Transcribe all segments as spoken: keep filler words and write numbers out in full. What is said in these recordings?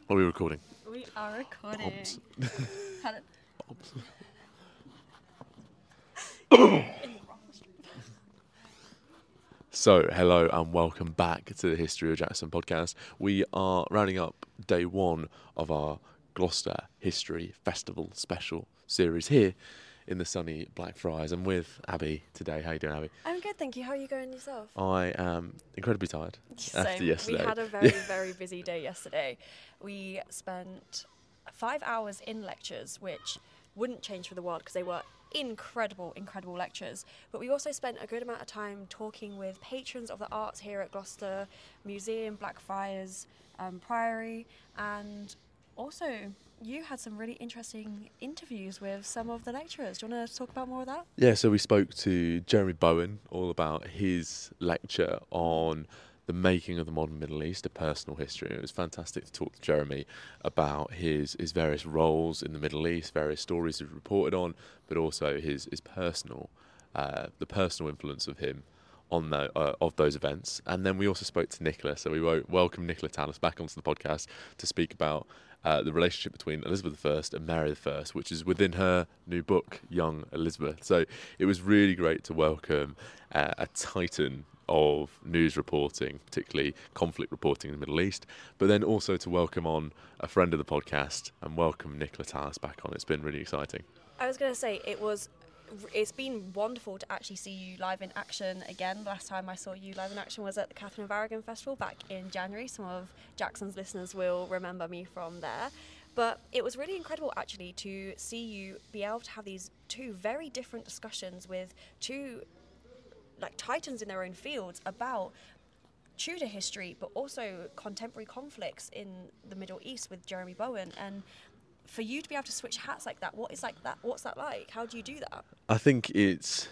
Are we recording? We are recording. Bombs. Had it- Bombs. in the rough. So, hello and welcome back to the History of Jackson podcast. We are rounding up day one of our Gloucester History Festival special series here in the sunny Blackfriars. I'm with Abby today. How you doing, Abby? I'm good, thank you. How are you going yourself? I am incredibly tired after Same. yesterday. We had a very, very busy day yesterday. We spent five hours in lectures, which wouldn't change for the world because they were incredible, incredible lectures. But we also spent a good amount of time talking with patrons of the arts here at Gloucester Museum, Blackfriars um, Priory, and also you had some really interesting interviews with some of the lecturers. Do you want to talk about more of that? Yeah, so we spoke to Jeremy Bowen all about his lecture on the making of the modern Middle East, a personal history. It was fantastic to talk to Jeremy about his, his various roles in the Middle East, various stories he's reported on, but also his, his personal, uh, the personal influence of him on the, uh, of those events. And then we also spoke to Nicola, so we wo- welcomed Nicola Tallis back onto the podcast to speak about uh, the relationship between Elizabeth the First and Mary the First, which is within her new book, Young Elizabeth. So it was really great to welcome uh, a titan of news reporting, particularly conflict reporting in the Middle East, but then also to welcome on a friend of the podcast and welcome Nicola Tallis back on. It's been really exciting. I was going to say, it was, it's been wonderful to actually see you live in action again. The last time I saw you live in action was at the Catherine of Aragon Festival back in January. Some of Jackson's listeners will remember me from there. But it was really incredible, actually, to see you be able to have these two very different discussions with two like titans in their own fields about Tudor history, but also contemporary conflicts in the Middle East with Jeremy Bowen. And for you to be able to switch hats like that, what is like that? What's that like? How do you do that? I think it's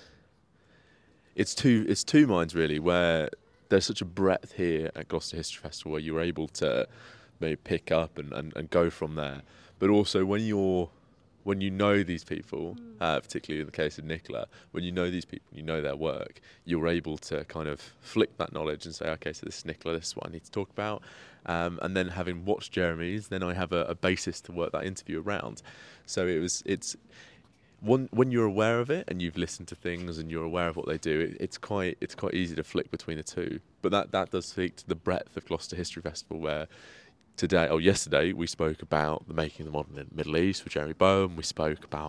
it's two it's two minds really, where there's such a breadth here at Gloucester History Festival where you're able to maybe pick up and, and, and go from there. But also when you're when you know these people, Mm. uh, particularly in the case of Nicola, when you know these people, you know their work, you're able to kind of flick that knowledge and say, okay, so this is Nicola, this is what I need to talk about. Um, and then having watched Jeremy's, then I have a, a basis to work that interview around. So it was, it's, one, when you're aware of it and you've listened to things and you're aware of what they do, it, it's quite it's quite easy to flick between the two. But that, that does speak to the breadth of Gloucester History Festival, where today or yesterday we spoke about the making of the modern Middle East with Jeremy Bowen. We spoke about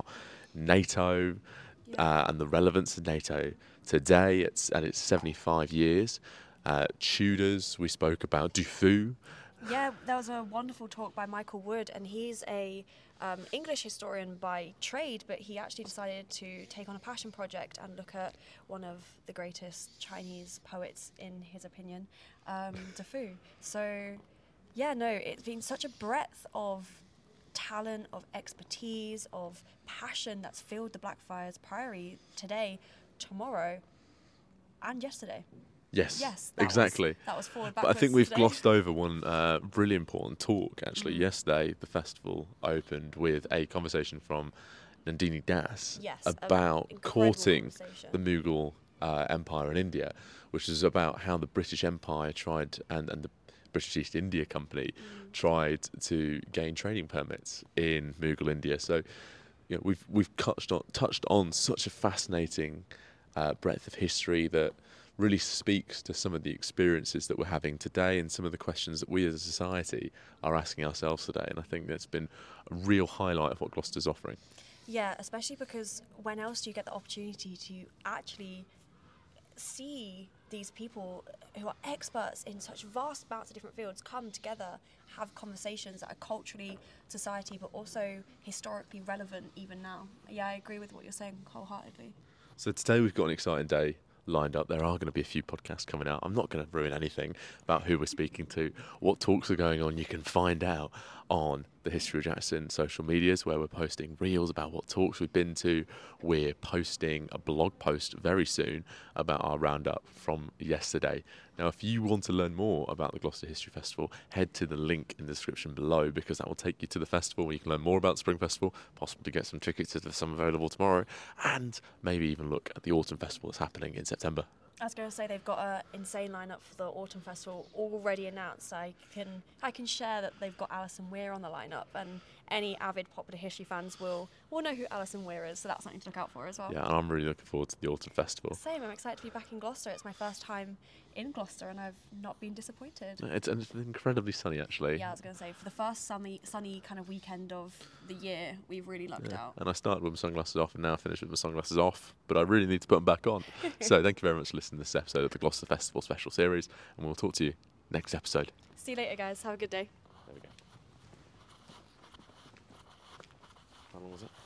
NATO Yeah. uh, and the relevance of NATO today. It's at its seventy-five years. Uh, Tudors. We spoke about Dufour. Yeah, there was a wonderful talk by Michael Wood, and he's a um, English historian by trade, but he actually decided to take on a passion project and look at one of the greatest Chinese poets, in his opinion, um, Dufour. So, yeah, no, it's been such a breadth of talent, of expertise, of passion that's filled the Blackfriars Priory today, tomorrow, and yesterday. Yes, Yes, that exactly. Was, that was forward But I backwards think we've today. glossed over one uh, really important talk, actually. Mhm. Yesterday, the festival opened with a conversation from Nandini Das Yes, an about incredible courting conversation. the Mughal uh, Empire in India, which is about how the British Empire tried, and, and the British East India Company Mm. tried to gain trading permits in Mughal India. So, you know, we've we've touched on touched on such a fascinating uh, breadth of history that really speaks to some of the experiences that we're having today and some of the questions that we as a society are asking ourselves today. And I think that's been a real highlight of what Gloucester's offering. Yeah, especially because when else do you get the opportunity to actually see these people who are experts in such vast amounts of different fields come together, have conversations that are culturally, society, but also historically relevant even now. Yeah, I agree with what you're saying wholeheartedly. So today we've got an exciting day lined up. There are going to be a few podcasts coming out. I'm not going to ruin anything about who we're speaking to, what talks are going on. You can find out on the History of Jackson social medias, where we're posting reels about what talks we've been to. We're posting a blog post very soon about our roundup from yesterday. Now, if you want to learn more about the Gloucester History Festival, head to the link in the description below, because that will take you to the festival where you can learn more about the Spring Festival, possibly get some tickets if there's some available tomorrow, and maybe even look at the Autumn Festival that's happening in September. I was going to say they've got an insane lineup for the Autumn Festival already announced. I can I can share that they've got Alison Weir on the lineup, and any avid popular history fans will will know who Alison Weir is, so that's something to look out for as well. Yeah, and I'm really looking forward to the Autumn Festival. Same, I'm excited to be back in Gloucester. It's my first time in Gloucester and I've not been disappointed. It's, it's incredibly sunny, actually. Yeah, I was going to say, for the first sunny, sunny kind of weekend of the year, we've really lucked Yeah. out. And I started with my sunglasses off and now I finished with my sunglasses off, but I really need to put them back on. So thank you very much for listening to this episode of the Gloucester Festival Special Series, and we'll talk to you next episode. See you later, guys. Have a good day. There we go. How long was it?